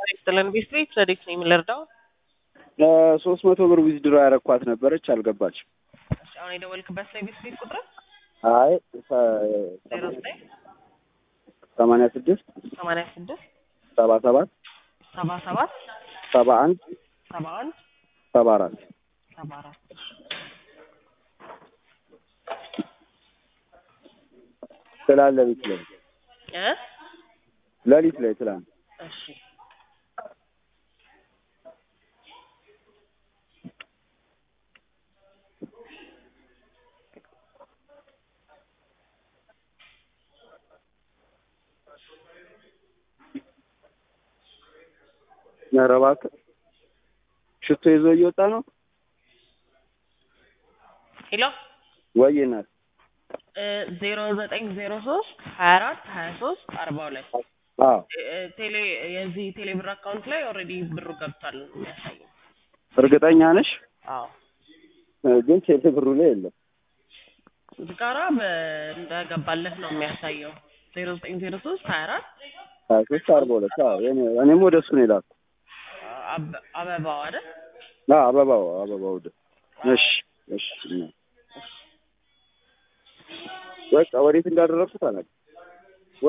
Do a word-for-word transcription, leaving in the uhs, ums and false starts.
ይስጥልን ቢስትሪት ሰዲክ ነኝ የምልርዳው ሶስት መቶ ብር ዊዝድሮ ያረኳት ነበረች አልገባችም። እሺ አሁን የደወልክበት ላይ ቢስትሪት ቁጥር አይ ዜሮ ዘጠኝ ሰማንያ ስድስት ሰማንያ ስድስት ሰባ ሰባት ሰባ ሰባት ሰባ አንድ ሰባ አንድ ሰባ አራት ሰባ አራት ትላንት ሌሊት ላይ እ ሌሊት ላይ ትላንት እሺ ኧረ እባክህ ሽቶ ይዞ እየወጣ ነው። ሄሎ ወይ እናት ዜሮ ዘጠኝ ዜሮ ሶስት ሀያ አራት ሀያ ሶስት አርባ ሁለት አዎ ቴሌ የዚህ ቴሌ ብር አካውንት ላይ ኦልሬዲ ብሩ ገብቷል የሚያሳየው። እርግጠኛ ነሽ? አዎ ግን ቴሌ ብሩ ላይ የለም። ጋራ እንደገባለት ነው የሚያሳየው። ዜሮ ዘጠኝ ዜሮ ሶስት ሀያ አራት ሀያ ሶስት አርባ ሁለት አዎ እኔም ወደ እሱ ነው የላኩት። አበባው አይደል? አዎ አበባው አበባው ወደ እሺ እሺ በቃ ወዴት እንዳደረኩት አላውቅም።